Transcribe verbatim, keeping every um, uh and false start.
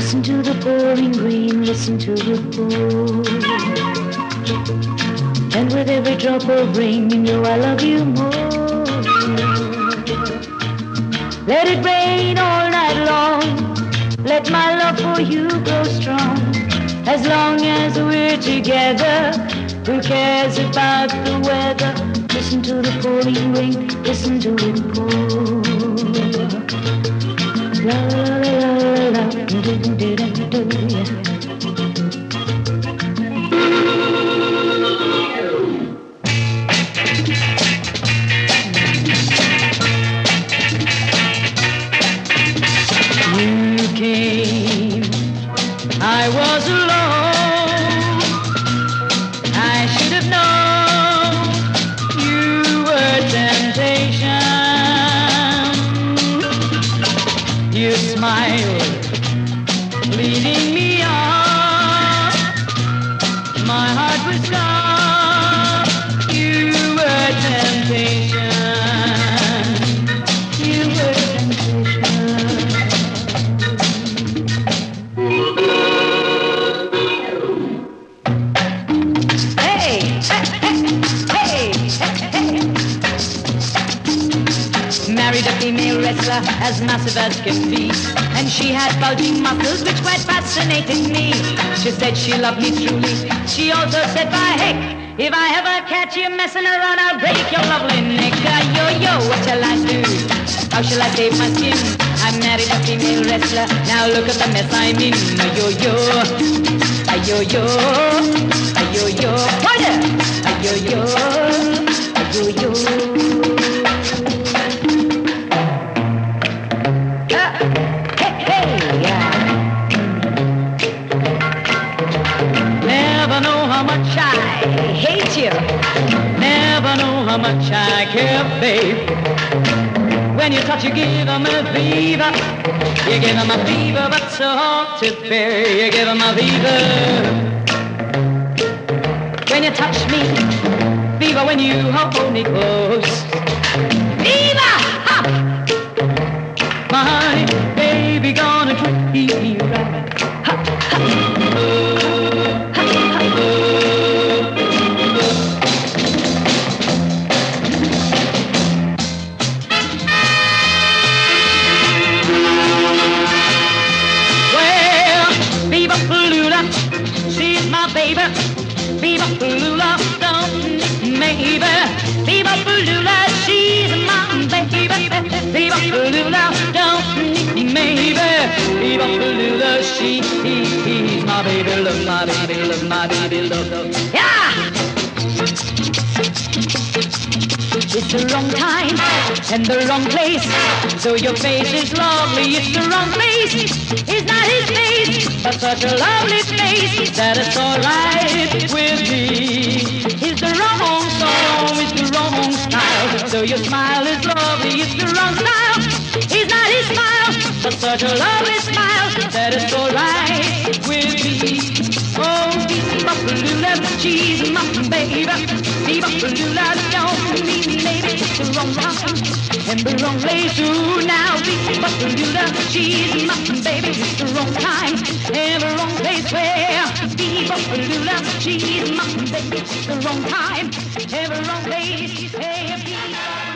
Listen to the pouring rain, listen to it pour. And with every drop of rain, you know I love you more. Let it rain all night long. Let my love for you grow strong. As long as we're together, who cares about the weather? Listen to the pouring rain, listen to it pour. La la la la la, do do do do do, yeah. You came, I was alone. I should have known you were temptation. You smiled, leading me on. My heart was gone. You were temptation. You were temptation. Hey, hey, hey, hey, hey. Married a female wrestler as massive as can be, and she had bulging muscles which quite fascinated me. She said she loved me truly. She also said, by heck, if I ever catch you messing around, I'll break your lovely neck. Uh, yo, yo, what shall I do? How shall I save my skin? I married a female wrestler. Now look at the mess I'm in. Uh, yo, yo, uh, yo, yo, uh, yo, yo, pointer. Uh, yo, yo, uh, yo, yo. Never know how much I hate you. Never know how much I care, babe. When you touch, you give 'em a fever. You give 'em a fever, but so hard to bear. You give 'em a fever. When you touch me, fever when you hold me close. Fever! Ha! My honey, baby, gonna treat me right. Ha, ha. She's my baby, Viva Palula, don't maybe. Viva Palula, she's my baby, Viva Palula, don't maybe. Viva Palula, she's my baby, love my baby, love my baby, love, love. Yeah! It's the wrong time and the wrong place. So your face is lovely, it's the wrong place. It's not his face, but such a lovely face that it's alright with me. It's the wrong song, it's the wrong style. So your smile is lovely, it's the wrong style. It's not his smile, but such a lovely smile that it's alright with me. Oh, Viva Palula, she's my baby. Viva Palula, don't mean maybe it's the wrong time and the wrong place. Ooh, now Viva Palula, she's my baby. It's the wrong time and the wrong place. Where Viva Palula, she's my baby. It's the wrong time and the wrong place. Hey, Viva.